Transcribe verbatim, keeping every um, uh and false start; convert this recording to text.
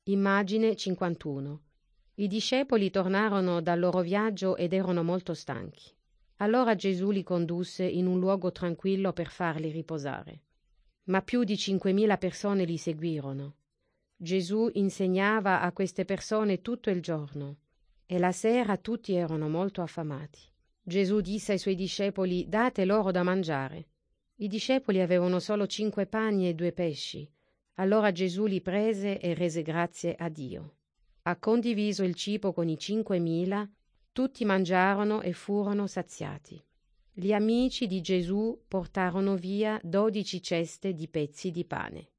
Immagine cinquantuno. I discepoli tornarono dal loro viaggio ed erano molto stanchi. Allora Gesù li condusse in un luogo tranquillo per farli riposare. Ma più di cinquemila persone li seguirono. Gesù insegnava a queste persone tutto il giorno e la sera tutti erano molto affamati. Gesù disse ai suoi discepoli: «Date loro da mangiare». I discepoli avevano solo cinque pani e due pesci. Allora Gesù li prese e rese grazie a Dio. Ha condiviso il cibo con i cinquemila, tutti mangiarono e furono saziati. Gli amici di Gesù portarono via dodici ceste di pezzi di pane.